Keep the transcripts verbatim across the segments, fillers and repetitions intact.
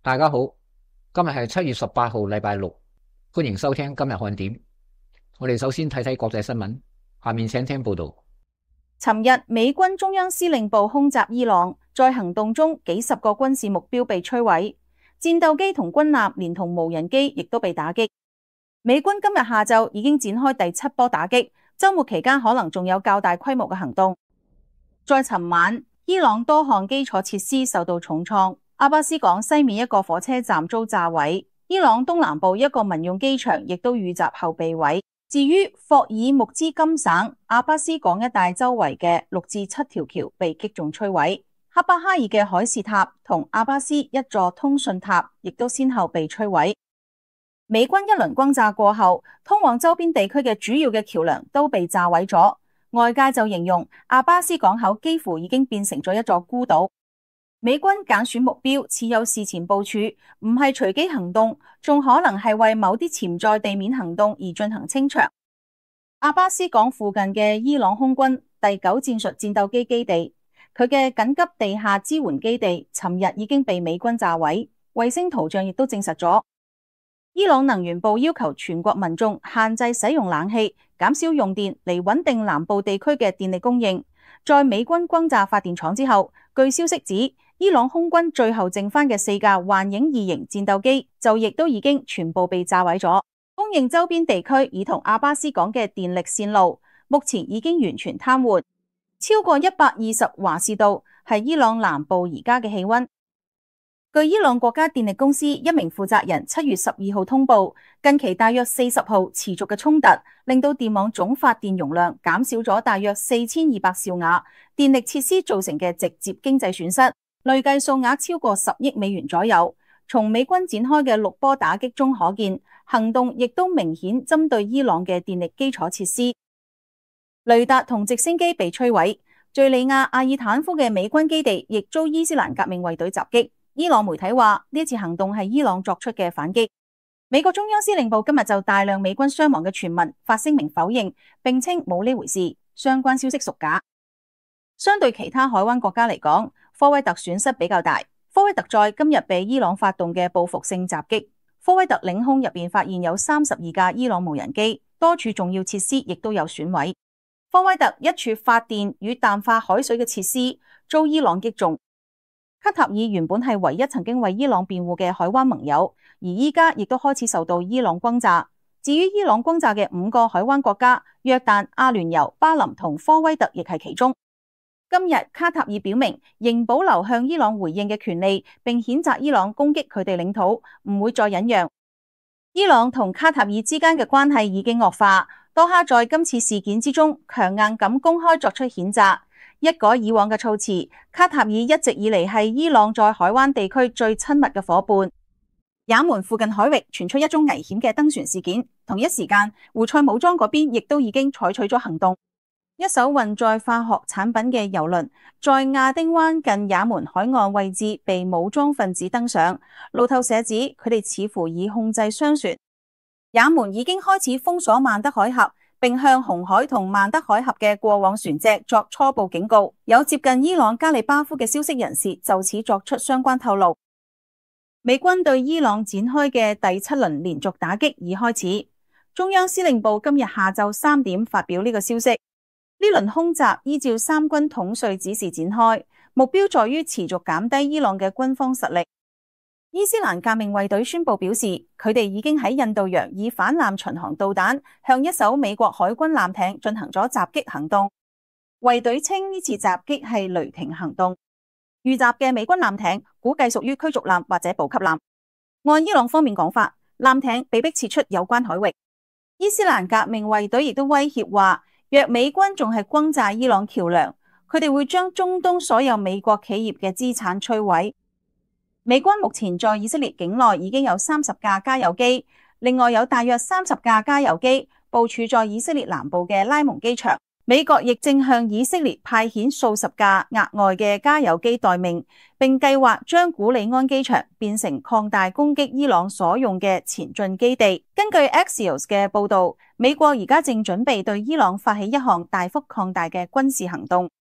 大家好，今日係七月十八號，禮拜六，歡迎收聽今日看點。我哋首先睇睇國際新聞，下面請聽報道。 尋日美軍中央司令部空襲伊朗，在行動中幾十個軍事目標被摧毀，戰鬥機同軍艦連同無人機亦都被打擊。美軍今日下晝已經展開第七波打擊，週末期間可能仲有較大規模嘅行動。在尋晚，伊朗多項基礎設施受到重創。阿巴斯港西面一個火車站遭炸毀，伊朗東南部一個民用機場亦都遇襲後被毀。至於霍爾木茲金省阿巴斯港一帶周圍嘅六至七條橋被擊中摧毀，哈巴哈爾嘅海事塔同阿巴斯一座通訊塔亦都先後被摧毀。美軍一輪轟炸過後，通往周邊地區嘅主要嘅橋樑都被炸毀咗，外界就形容阿巴斯港口幾乎已經變成咗一座孤島。美軍揀選目標似有事前部署，唔係隨機行動，仲可能係為某啲潛在地面行動而進行清場。阿巴斯港附近嘅伊朗空軍第九戰術戰鬥機基地，佢嘅緊急地下支援基地，尋日已經被美軍炸毀。衛星圖像亦都證實咗。伊朗能源部要求全國民眾限制使用冷氣，減少用電嚟穩定南部地區嘅電力供應。在美軍轟炸發電廠之後，據消息指，伊朗空軍最後剩翻嘅四架幻影二型戰鬥機就亦都已經全部被炸毀咗，供應周邊地區以同阿巴斯港嘅電力線路目前已經完全癱瘓。超過一百二十華氏度係伊朗南部而家嘅氣溫。據伊朗國家電力公司一名負責人七月十二號通報，近期大約四十號持續嘅衝突令到電網總發電容量減少咗大約四千二百兆瓦，電力設施造成嘅直接經濟損失累計數額超過十億美元左右。從美軍展開嘅六波打擊中可見，行動亦都明顯針對伊朗嘅電力基礎設施。雷達同直升機被摧毀，敘利亞阿爾坦夫嘅美軍基地亦遭伊斯蘭革命衛隊襲擊。伊朗媒體話呢次行動係伊朗作出嘅反擊。美國中央司令部今日就大量美軍傷亡嘅傳聞發聲明否認，並稱冇呢回事，相關消息屬假。相對其他海灣國家嚟講，科威特損失比較大。科威特在今日被伊朗發動嘅報復性襲擊，科威特領空入邊發現有三十二架伊朗無人機，多處重要設施亦都有損毀。科威特一處發電與淡化海水嘅設施遭伊朗擊中。卡塔爾原本係唯一曾經為伊朗辯護嘅海灣盟友，而依家亦都開始受到伊朗轟炸。至於伊朗轟炸嘅五個海灣國家，約旦、阿聯酋、巴林同科威特亦係其中。今日卡塔爾表明仍保留向伊朗回應嘅權利，並譴責伊朗攻擊佢哋領土，唔會再忍讓。伊朗同卡塔爾之間嘅關係已經惡化，多哈在今次事件之中強硬咁公開作出譴責。一改以往嘅措辭，卡塔爾一直以嚟係伊朗在海灣地區最親密嘅夥伴。也門附近海域傳出一宗危險嘅登船事件，同一時間胡塞武裝嗰邊亦都已經採取咗行動。一艘運載化學產品嘅油輪在亞丁灣近也門海岸位置被武裝分子登上，路透社指佢哋似乎已控制商船。也門已經開始封鎖曼德海峽，並向紅海同曼德海峽嘅過往船隻作初步警告。有接近伊朗加里巴夫嘅消息人士就此作出相關透露。美軍對伊朗展開嘅第七輪連續打擊已開始。中央司令部今日下晝三點發表呢個消息。呢輪空襲依照三軍統帥指示展開，目標在於持續減低伊朗嘅軍方實力。伊斯蘭革命衛隊宣布表示，佢哋已經喺印度洋以反艦巡航導彈向一艘美國海軍艦艇進行咗襲擊行動。衛隊稱呢次襲擊係雷霆行動。遇襲嘅美軍艦艇估計屬於驅逐艦或者補給艦。按伊朗方面講法，艦艇被迫撤出有關海域。伊斯蘭革命衛隊亦都威脅話，若美軍仲係轟炸伊朗橋樑，佢哋會將中東所有美國企業嘅資產摧毀。美軍目前在以色列境內已經有三十架加油機，另外有大約三十架加油機部署在以色列南部嘅拉蒙機場。美國亦正向以色列派遣數十架額外嘅加油機待命，並計劃將古里安機場變成擴大攻擊伊朗所用嘅前進基地。根據 Axios 嘅報導，美國而家正準備對伊朗發起一項大幅擴大嘅軍事行動。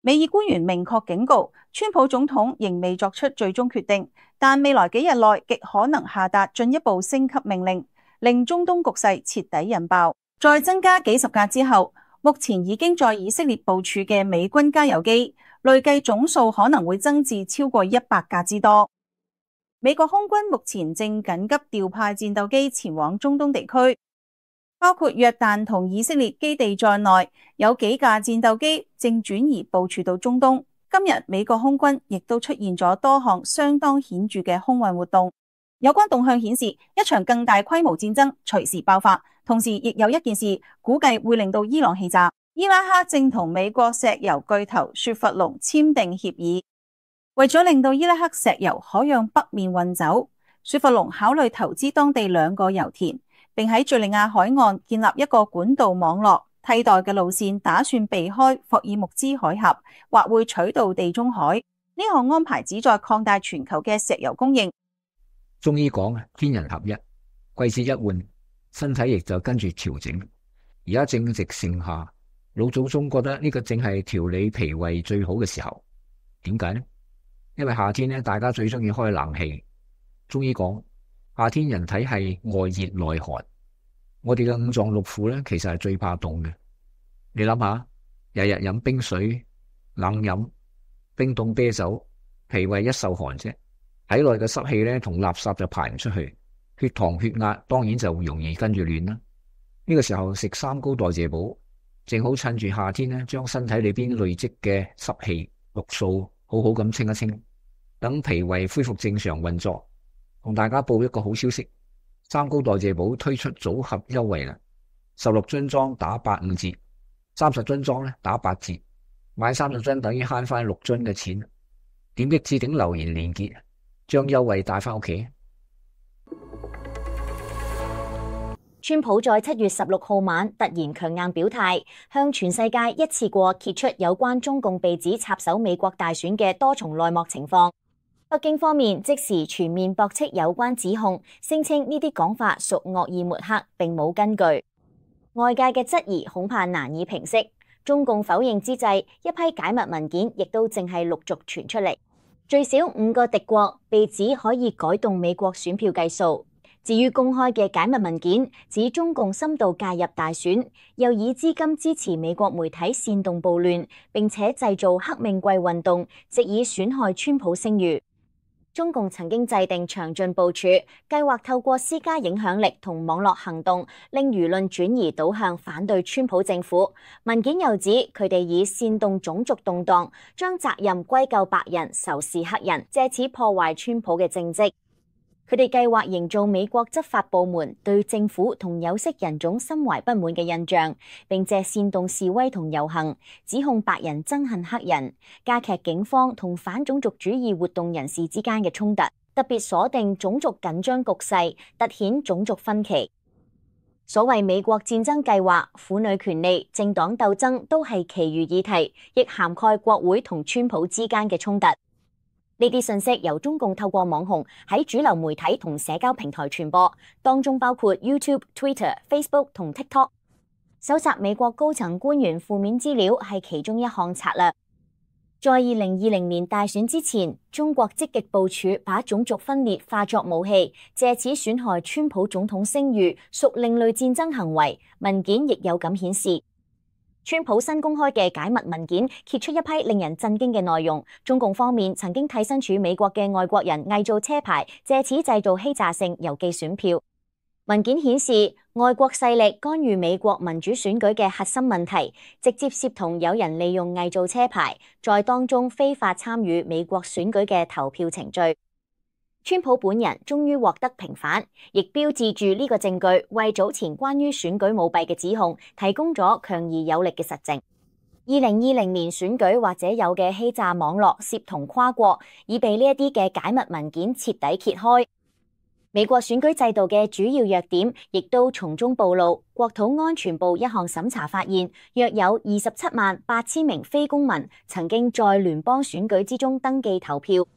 美意官員明確警告，川普總統仍未作出最終決定，但未來幾日內極可能下達進一步升級命令，令中東局勢徹底引爆。再增加幾十架之後，目前已經在以色列部署嘅美軍加油機，累計總數可能會增至超過一百架之多。美國空軍目前正緊急調派戰鬥機前往中東地區，包括約旦同以色列基地在內，有幾架戰鬥機正轉移部署到中東。今日美國空軍亦都出現咗多項相當顯著嘅空運活動，有關動向顯示一場更大規模戰爭隨時爆發。同時亦有一件事估計會令到伊朗氣炸，伊拉克正同美國石油巨頭雪佛龍簽訂協議，為咗令到伊拉克石油可向北面運走，雪佛龍考慮投資當地兩個油田，並喺敘利亞海岸建立一個管道網絡，替代嘅路線打算避開霍爾木茲海峽，或會取道地中海。呢項安排旨在擴大全球嘅石油供應。 中醫講天人合一，季節一換，身體亦就跟住調整。而家正值盛夏，老祖宗覺得呢個正係調理脾胃最好嘅時候。點解呢？因為夏天咧，大家最中意開冷氣。中醫講，夏天人體係外熱內寒，我哋嘅五臟六腑咧，其實係最怕凍嘅。你諗下，日日飲冰水、冷飲、冰凍啤酒，脾胃一受寒啫，體內嘅濕氣咧同垃圾就排唔出去。血糖血壓當然就容易跟住亂啦。呢個時候食三高代謝補，正好趁住夏天咧，將身體裏邊累積嘅濕氣、毒素好好咁清一清，等脾胃恢復正常運作。同大家報一個好消息，三高代謝補推出組合優惠啦，十六樽裝打八五折，三十樽裝咧打八折，買三十樽等於慳翻六樽嘅錢。點擊置頂留言連結，將優惠帶翻屋企。 川普在七月十六號晚突然強硬表態，向全世界一次過揭出有關中共被指插手美國大選嘅多重內幕情況。北京方面即時全面駁斥有關指控，聲稱呢啲講法屬惡意抹黑，並冇根據。外界嘅質疑恐怕難以平息。中共否認之際，一批解密文件亦都正係陸續傳出嚟，最少五個敵國被指可以改動美國選票計數。至於公開嘅解密文件，指中共深度介入大選，又以資金支持美國媒體煽動暴亂，並且製造黑命貴運動，藉以損害川普聲譽。中共曾經制定詳盡部署，計劃透過施加影響力同網絡行動，令輿論轉移倒向反對川普政府。文件又指佢哋以煽動種族動盪，將責任歸咎白人，仇視黑人，借此破壞川普嘅政績。佢哋計劃營造美國執法部門對政府同有色人種心懷不滿嘅印象，並借煽動示威同遊行，指控白人憎恨黑人，加劇警方同反種族主義活動人士之間嘅衝突，特別鎖定種族緊張局勢，凸顯種族分歧。所謂美國戰爭計劃、婦女權利、政黨鬥爭都係其餘議題，亦涵蓋國會同川普之間嘅衝突。呢啲信息由中共透過網紅喺主流媒體同社交平台傳播，當中包括 YouTube、Twitter、Facebook 同 TikTok。搜集美國高層官員負面資料係其中一項策略。在二零二零年大選之前，中國積極部署把種族分裂化作武器，借此損害川普總統聲譽，屬另類戰爭行為。文件亦有咁顯示。川普新公開嘅解密文件揭出一批令人震驚嘅內容。中共方面曾經替身處美國嘅外國人偽造車牌，借此製造欺詐性郵寄選票。文件顯示，外國勢力干預美國民主選舉嘅核心問題，直接協同有人利用偽造車牌，在當中非法參與美國選舉嘅投票程序。川普本人終於獲得平反，亦標誌住呢個證據為早前關於選舉舞弊嘅指控提供咗強而有力嘅實證。二零二零年選舉或者有嘅欺詐網絡涉同跨國，已被呢一啲嘅解密文件徹底揭開。美國選舉制度嘅主要弱點亦都從中暴露。國土安全部一項審查發現，約有二十七萬八千名非公民曾經在聯邦選舉之中登記投票。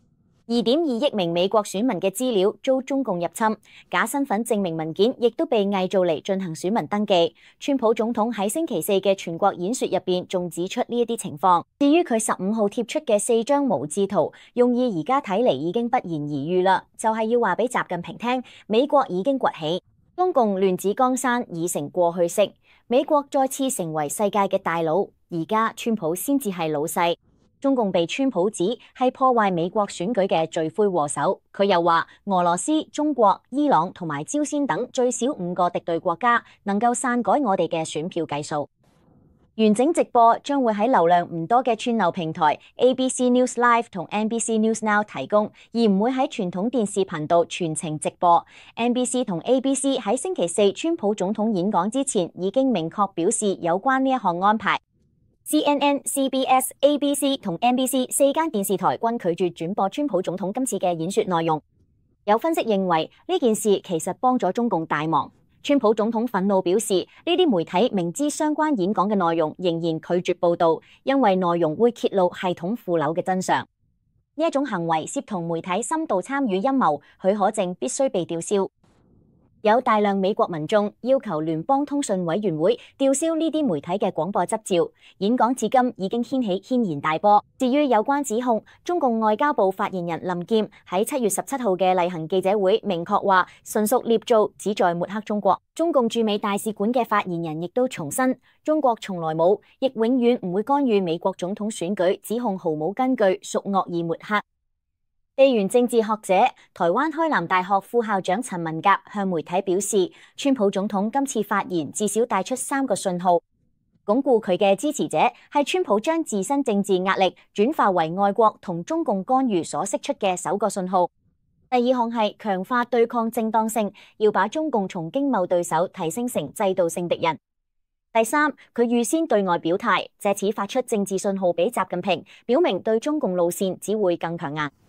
二點二億名美國選民嘅資料遭中共入侵，假身份證明文件亦都被偽造嚟進行選民登記。川普總統喺星期四嘅全國演說入邊仲指出呢一啲情況。至於佢十五號貼出嘅四張無字圖，用意而家睇嚟已經不言而喻啦，就係要話俾習近平聽，美國已經崛起，中共亂子江山已成過去式，美國再次成為世界嘅大佬，而家川普先至係老細。中共被川普指係破壞美國選舉嘅罪魁禍首。佢又話俄羅斯、中國、伊朗同埋朝鮮等最少五個敵對國家能夠篡改我哋嘅選票計數。完整直播將會喺流量唔多嘅串流平台 A B C News Live 同 N B C News Now 提供，而唔會喺傳統電視頻道全程直播。N B C 同 A B C 喺星期四川普總統演講之前已經明確表示有關呢一項安排。C N N、C B S、A B C 同 N B C 四間電視台均拒絕轉播川普總統今次嘅演說內容。有分析認為呢件事其實幫咗中共大忙。川普總統憤怒表示，呢啲媒體明知相關演講嘅內容仍然拒絕報道，因為內容會揭露系統腐朽嘅真相。呢一種行為涉同媒體深度參與陰謀，許可證必須被吊銷。有大量美國民眾要求聯邦通訊委員會吊銷呢啲媒體嘅廣播執照。演講至今已經掀起軒然大波。至於有關指控，中共外交部發言人林劍喺七月十七號嘅例行記者會明確話，純屬捏造，旨在抹黑中國。中共駐美大使館嘅發言人亦都重申，中國從來冇，亦永遠唔會干預美國總統選舉，指控毫無根據，屬惡意抹黑。地緣政治學者、台灣開南大學副校長陳文甲向媒體表示，川普總統今次發言至少帶出三個信號，鞏固佢嘅支持者係川普將自身政治壓力轉化為外國同中共干預所釋出嘅首個信號。第二項係強化對抗正當性，要把中共從經貿對手提升成制度性敵人。第三，佢預先對外表態，借此發出政治信號俾習近平，表明對中共路線只會更強硬。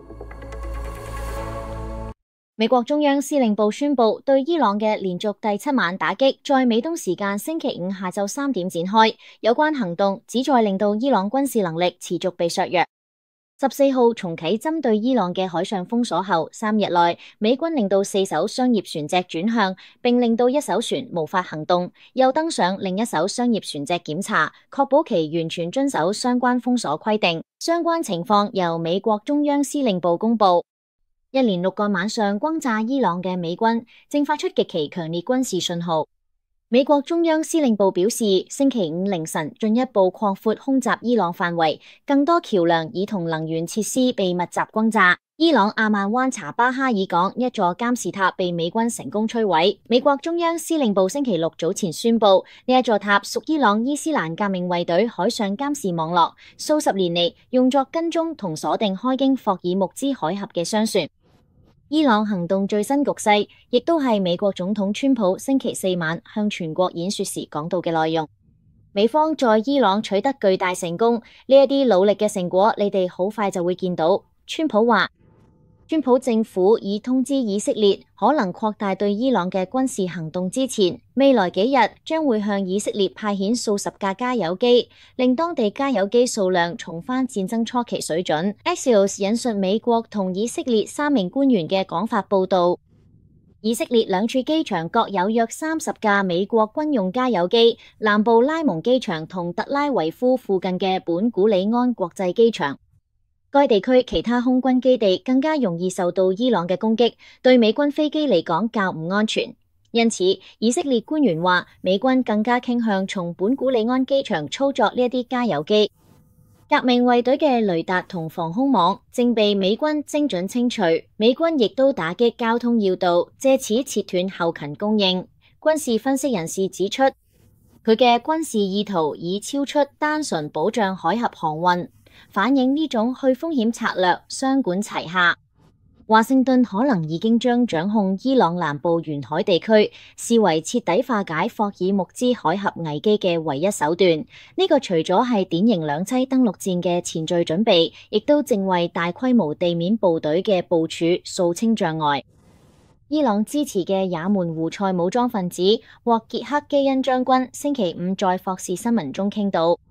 美國中央司令部宣布對伊朗嘅連續第七晚打擊，在美東時間星期五下晝三點展開。有關行動旨在令到伊朗軍事能力持續被削弱。十四號重啟針對伊朗嘅海上封鎖後，三日內美軍令到四艘商業船隻轉向，並令到一艘船無法行動，又登上另一艘商業船隻檢查，確保其完全遵守相關封鎖規定。相關情況由美國中央司令部公布。一連六個晚上轟炸伊朗嘅美軍正發出極其強烈軍事信號。美國中央司令部表示，星期五凌晨進一步擴闊空襲伊朗範圍，更多橋樑以同能源設施被密集轟炸。伊朗阿曼灣查巴哈爾港一座監視塔被美軍成功摧毀。美國中央司令部星期六早前宣布，呢一座塔屬伊朗伊斯蘭革命衛隊海上監視網絡，數十年嚟用作跟蹤同鎖定開經霍爾木茲海峽嘅商船。伊朗行動最新局勢，亦都係美國總統川普星期四晚向全國演說時講到嘅內容。美方在伊朗取得巨大成功，呢一啲努力嘅成果，你哋好快就會見到。川普話，川普政府已通知以色列可能擴大對伊朗嘅軍事行動之前，未來幾日將會向以色列派遣數十架加油機，令當地加油機數量重返戰爭初期水準。Axios 引述美國同以色列三名官員嘅講法報道，以色列兩處機場各有約三十架美國軍用加油機，南部拉蒙機場同特拉維夫附近嘅本古里安國際機場。該地區其他空軍基地更加容易受到伊朗嘅攻擊，對美軍飛機嚟講較唔安全。因此，以色列官員話，美軍更加傾向從本古里安機場操作呢一啲加油機。革命衛隊嘅雷達同防空網正被美軍精準清除，美軍亦都打擊交通要道，借此切斷後勤供應。軍事分析人士指出，佢嘅軍事意圖已超出單純保障海峽航運，反映呢種去風險策略雙管齊下。華盛頓可能已經將掌控伊朗南部沿海地區視為徹底化解霍爾木茲海峽危機嘅唯一手段。呢、這個除咗係典型兩棲登陸戰嘅前序準備，亦都正為大規模地面部隊嘅部署掃清障礙。伊朗支持嘅也門胡塞武裝分子獲傑克基恩將軍星期五在霍士新聞中傾到，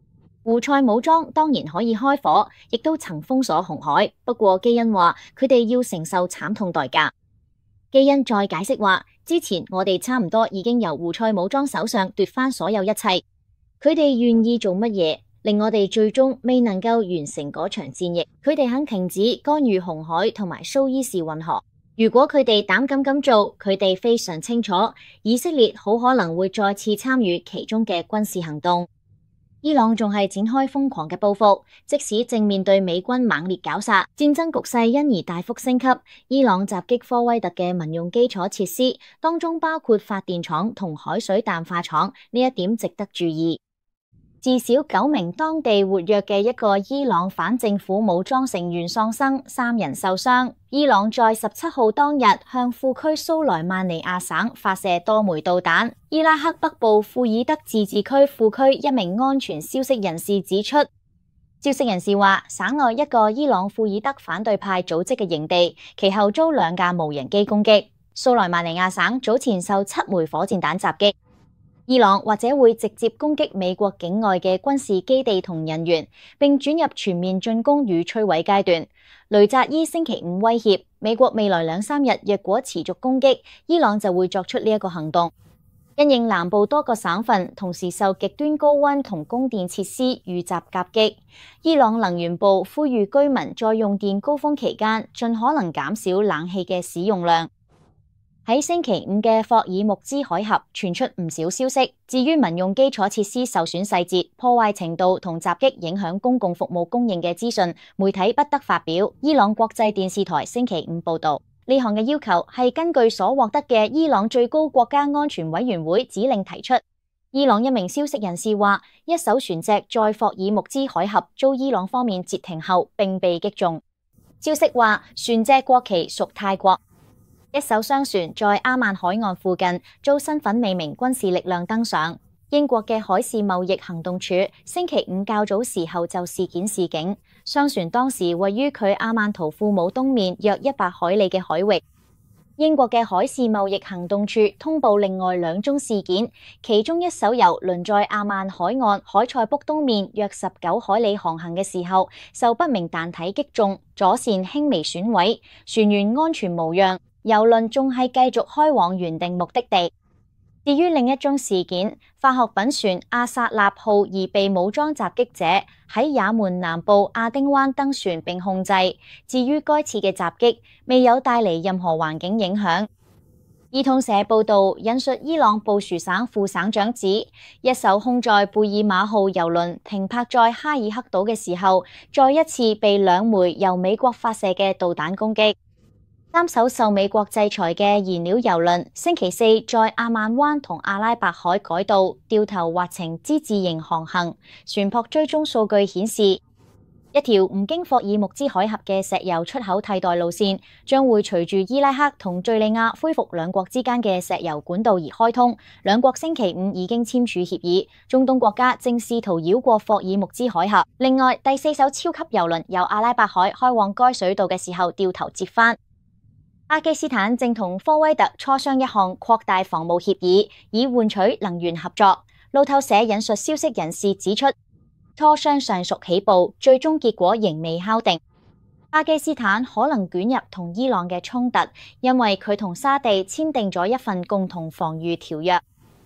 胡塞武裝當然可以開火，亦都曾封鎖紅海，不過基恩話佢哋要承受慘痛代價。基恩再解釋話，之前我哋差唔多已經由胡塞武裝手上奪返所有一切，佢哋願意做乜嘢，令我哋最終未能夠完成嗰場戰役。佢哋肯停止干預紅海同埋蘇伊士運河。如果佢哋膽敢咁做，佢哋非常清楚，以色列好可能會再次參與其中嘅軍事行動。伊朗仲係展開瘋狂嘅報復，即使正面對美軍猛烈絞殺，戰爭局勢因而大幅升級。伊朗襲擊科威特嘅民用基礎設施，當中包括發電廠同海水淡化廠，呢一點值得注意。至少九名當地活躍嘅一個伊朗反政府武裝成員喪生，三人受傷。伊朗在十七號當日向副區蘇萊曼尼亞省發射多枚導彈。伊拉克北部庫爾德自治區副區一名安全消息人士指出，消息人士話省內一個伊朗庫爾德反對派組織嘅營地，其後遭兩架無人機攻擊。蘇萊曼尼亞省早前受七枚火箭彈襲擊。伊朗或者會直接攻擊美國境外嘅軍事基地同人員，並轉入全面進攻與摧毀階段。雷扎伊星期五威脅，美國未來兩三日若果持續攻擊，伊朗就會作出呢一個行動。因應南部多個省份同時受極端高溫同供電設施遇襲夾擊，伊朗能源部呼籲居民在用電高峰期間盡可能減少冷氣嘅使用量。喺星期五嘅霍爾木茲海峽傳出唔少消息，至於民用基礎設施受損細節、破壞程度同襲擊影響公共服務供應嘅資訊，媒體不得發表。伊朗國際電視台星期五報道，呢項嘅要求係根據所獲得嘅伊朗最高國家安全委員會指令提出。伊朗一名消息人士話，一艘船隻在霍爾木茲海峽遭伊朗方面截停後並被擊中。消息話，船隻國旗屬泰國。一艘商船在阿曼海岸附近遭身份未明軍事力量登上。英國嘅海事貿易行動處星期五較早時候就事件示警，商船當時位於距阿曼圖庫姆東面約一百海里嘅海域。英國嘅海事貿易行動處通報另外兩宗事件，其中一艘由鄰在阿曼海岸海塞卜東面約十九海里航行嘅時候，受不明彈體擊中，左舷輕微損毀，船員安全無恙。郵輪仲係繼續開往原定目的地。至於另一宗事件，化學品船阿薩納號而被武裝襲擊者喺也門南部阿丁灣登船並控制。至於該次嘅襲擊未有帶嚟任何環境影響。伊通社報道引述伊朗布殊省副省長指，一艘空載貝爾馬號郵輪停泊在哈爾克島嘅時候，再一次被兩枚由美國發射嘅導彈攻擊。三艘受美國制裁嘅燃料油輪星期四在阿曼灣同阿拉伯海改道掉頭滑程之字形航行，船舶追蹤數據顯示，一條唔經霍爾木茲海峽嘅石油出口替代路線將會隨住伊拉克同敘利亞恢復兩國之間嘅石油管道而開通。兩國星期五已經簽署協議，中東國家正試圖繞過霍爾木茲海峽。另外，第四艘超級油輪由阿拉伯海開往該水道嘅時候掉頭折返。巴基斯坦正同科威特磋商一項擴大防務協議，以換取能源合作。路透社引述消息人士指出，磋商尚屬起步，最終結果仍未敲定。巴基斯坦可能捲入同伊朗嘅衝突，因為佢同沙地簽訂咗一份共同防禦條約。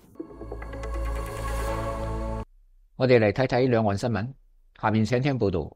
我哋嚟睇睇兩岸新聞，下面請聽報道。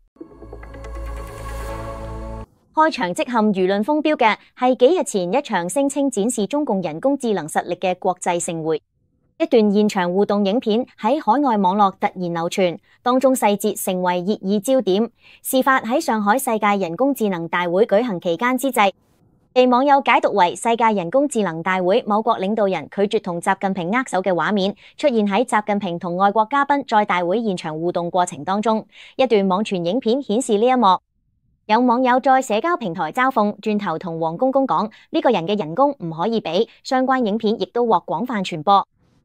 開場即陷輿論風標嘅係幾日前一場聲稱展示中共人工智能實力嘅國際盛會，一段現場互動影片喺海外網絡突然流傳，當中細節成為熱議焦點。事發喺上海世界人工智能大會舉行期間之際，被網友解讀為世界人工智能大會某國領導人拒絕同習近平握手嘅畫面，出現喺習近平同外國嘉賓在大會現場互動過程當中。一段網傳影片顯示呢一幕。有網友在社交平台嘲諷，轉頭同黃公公講呢個人嘅人工唔可以比。相關影片亦都獲廣泛傳播。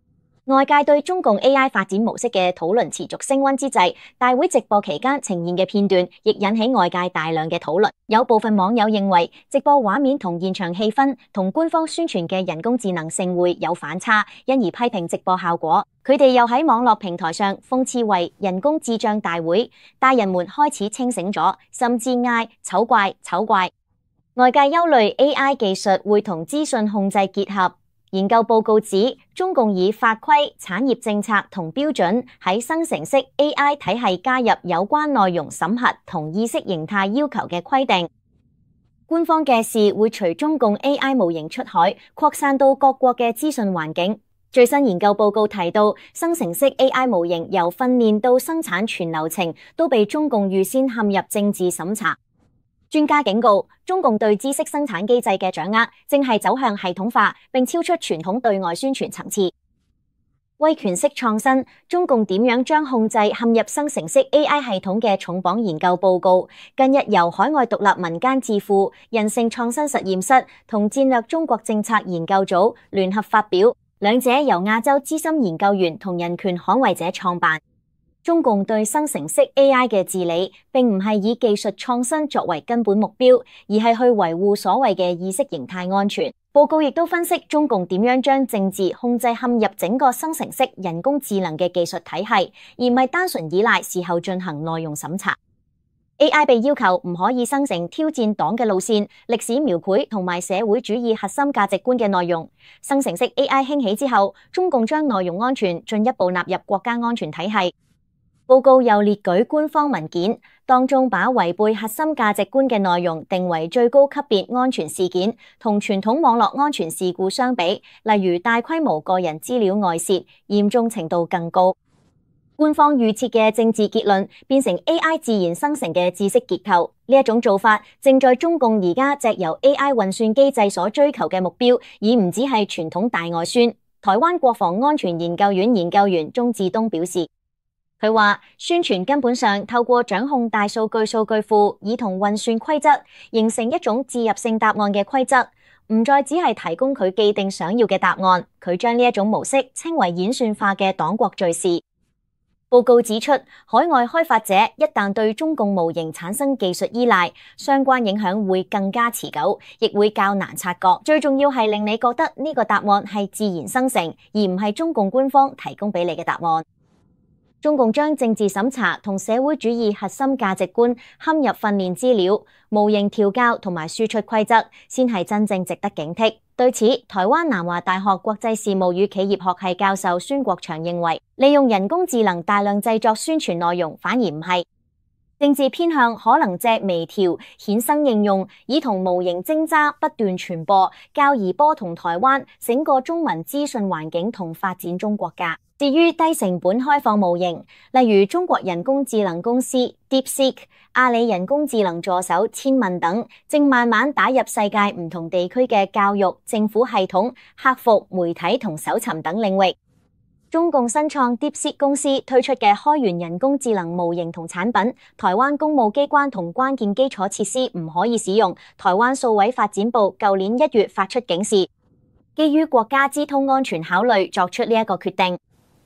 外界對中共 A I 發展模式嘅討論持續升溫之際，大會直播期間呈現嘅片段亦引起外界大量嘅討論。有部分網友認為，直播畫面同現場氣氛同官方宣傳嘅人工智能盛會有反差，因而批評直播效果。佢哋又喺網絡平台上諷刺為人工智障大會，大人們開始清醒咗，甚至嗌醜怪醜怪。外界憂慮 A I 技術會同資訊控制結合。研究報告指，中共以法規、產業政策同標準喺生成式 A I 體系加入有關內容審核同意識形態要求嘅規定。官方嘅事會隨中共 A I 模型出海，擴散到各國嘅資訊環境。最新研究報告提到，生成式 A I 模型由訓練到生產全流程都被中共預先陷入政治審查。專家警告，中共對知識生產機制嘅掌握正係走向系統化，並超出傳統對外宣傳層次。威權式創新，中共點樣將控制陷入生成式 A I 系統嘅重磅研究報告，近日由海外獨立民間智庫人性創新實驗室同戰略中國政策研究組聯合發表，兩者由亞洲資深研究員同人權捍衛者創辦。中共對生成式 A I 嘅治理，並唔係以技術創新作為根本目標，而係去維護所謂嘅意識形態安全。報告亦都分析中共點樣將政治控制陷入整個生成式人工智能嘅技術體系，而唔係單純依賴事後進行內容審查。A I 被要求唔可以生成挑戰黨嘅路線、歷史描繪同埋社會主義核心價值觀嘅內容。生成式 A I 興起之後，中共將內容安全進一步納入國家安全體系。報告又列舉官方文件，當中把違背核心價值觀嘅內容定為最高級別安全事件，同傳統網絡安全事故相比，例如大規模個人資料外泄，嚴重程度更高。官方預設嘅政治結論變成 A I 自然生成嘅知識結構，呢一種做法正在中共而家藉由 A I 運算機制所追求嘅目標，已唔只係傳統大外宣。台灣國防安全研究院研究員鍾志東表示，佢話宣傳根本上透過掌控大數據數據庫，以同運算規則形成一種置入性答案嘅規則，唔再只係提供佢既定想要嘅答案。佢將呢一種模式稱為演算化嘅黨國敘事。報告指出，海外開發者一旦對中共模型產生技術依賴，相關影響會更加持久，亦會較難察覺。最重要係令你覺得呢個答案係自然生成，而唔係中共官方提供俾你嘅答案。中共將政治審查同社會主義核心價值觀嵌入訓練資料、模型調教同埋輸出規則，先係真正值得警惕。對此，台灣南華大學國際事務與企業學系教授孫國祥認為，利用人工智能大量製作宣傳內容反而唔係。政治偏向可能借微調、衍生應用，以同模型徵渣不斷傳播，較宜波同台灣整個中文資訊環境同發展中國家。至於低成本開放模型，例如中國人工智能公司 DeepSeek、阿里人工智能助手千問等，正慢慢打入世界唔同地區嘅教育、政府系統、客服、媒體同搜尋等領域。中共新創 DeepSeek 公司推出嘅開源人工智能模型同產品，台灣公務機關同關鍵基礎設施唔可以使用。台灣數位發展部舊年一月發出警示，基於國家資通安全考慮作出呢一個決定。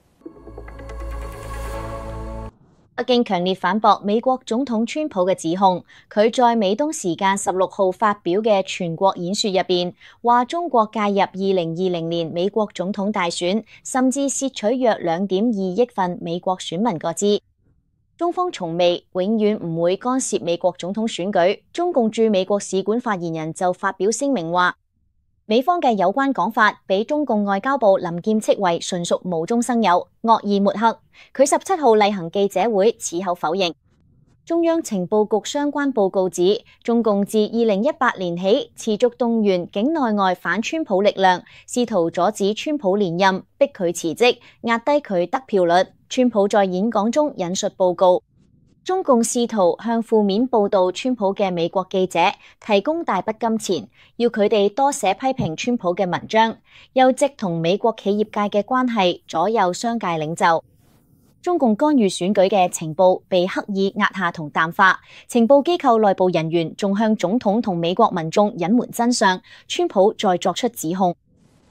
北京強烈反駁美國總統川普嘅指控，佢在美東時間十六號發表嘅全國演說入邊，話中國介入二零二零年美國總統大選，甚至竊取約兩點二億份美國選民個資。中方從未、永遠唔會干涉美國總統選舉。中共駐美國使館發言人就發表聲明話，美方嘅有關講法，俾中共外交部林劍斥為純屬無中生有、惡意抹黑。佢十七號例行記者會矢口否認。中央情報局相關報告指，中共自二零一八年起持續動員境內外反川普力量，試圖阻止川普連任，逼佢辭職，壓低佢得票率。川普在演講中引述報告，中共試圖向負面報道川普嘅美國記者提供大筆金錢，要佢哋多寫批評川普嘅文章，又藉同美國企業界嘅關係左右商界領袖。中共干預選舉嘅情報被刻意壓下同淡化，情報機構內部人員仲向總統同美國民眾隱瞞真相，川普再作出指控。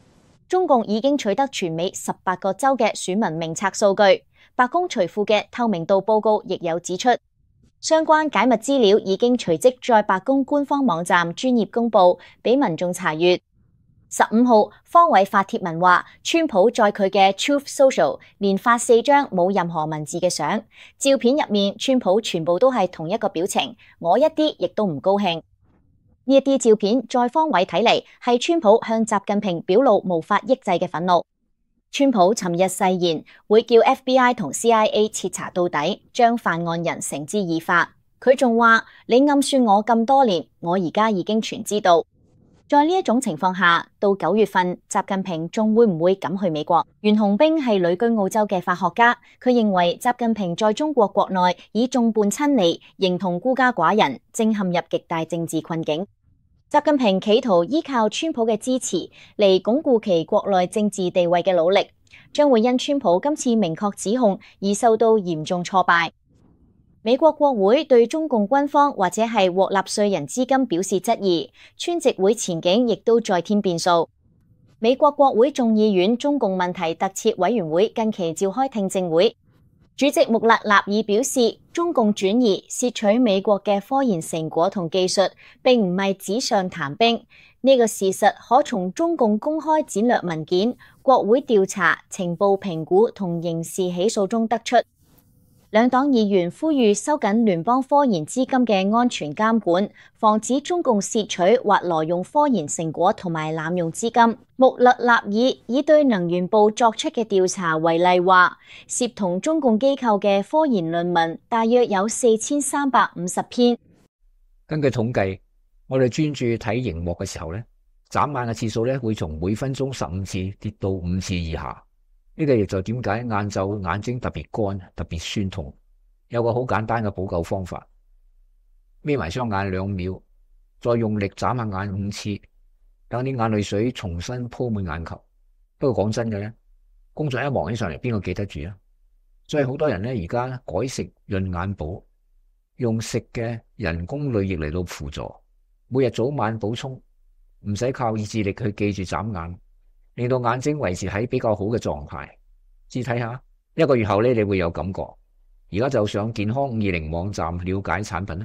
中共已經取得全美十八個州嘅選民名冊數據。白宮隨附嘅透明度報告亦有指出，相關解密資料已經隨即在白宮官方網站專頁公佈，俾民眾查閱。十五號，方偉發帖文話，川普在佢嘅 Truth Social 連發四張冇任何文字嘅相，照片入面川普全部都係同一個表情，我一啲亦都唔高興。呢一啲照片在方偉睇嚟係川普向習近平表露無法抑制嘅憤怒。川普尋日誓言會叫 F B I 同 C I A 徹查到底，將犯案人繩之以法。佢仲話：你暗算我咁多年，我而家已經全知道。在呢一種情況下，到九月份，習近平仲會唔會敢去美國？袁洪兵係旅居澳洲嘅法學家，佢認為習近平在中國國內以眾叛親離，形同孤家寡人，正陷入極大政治困境。習近平企圖依靠川普嘅支持嚟鞏固其國內政治地位嘅努力，將會因川普今次明確指控而受到嚴重挫敗。美國國會對中共軍方或者係獲納稅人資金表示質疑，川籍會前景亦都再添變數。美國國會眾議院中共問題特設委員會近期召開聽證會，主席穆勒納爾表示，中共轉移竊取美國嘅科研成果同技術，並唔係紙上談兵，呢個事實可從中共公開戰略文件、國會調查、情報評估同刑事起訴中得出。兩黨議員呼籲收緊聯邦科研資金嘅安全監管，防止中共竊取或挪用科研成果同埋濫用資金。穆勒納爾以對能源部作出嘅調查為例，話涉同中共機構嘅科研論文大約有四千三百五十篇。 根據統計，我哋專注睇熒幕嘅時候咧，眨眼嘅次數咧會從每分鐘十五次跌到五次以下。呢個亦就點解晏晝眼睛特別乾、特別酸痛。有個好簡單嘅補救方法，眯埋雙眼兩秒，再用力眨下眼五次，等啲眼淚水重新鋪滿眼球。不過講真嘅咧，工作一忙起上嚟，邊個記得住啊？所以好多人咧而家改食潤眼寶，用食嘅人工淚液嚟到輔助，每日早晚補充，唔使靠意志力去記住眨眼。令到眼睛維持喺比較好嘅狀態，試睇下一個月後咧，你會有感覺。而家就上健康五二零網站了解產品啦。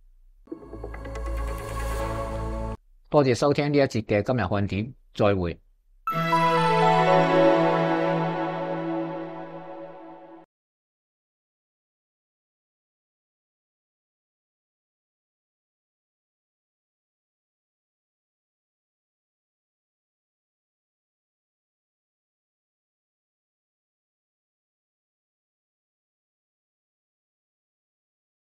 多謝收聽呢一節嘅今日看點，再會。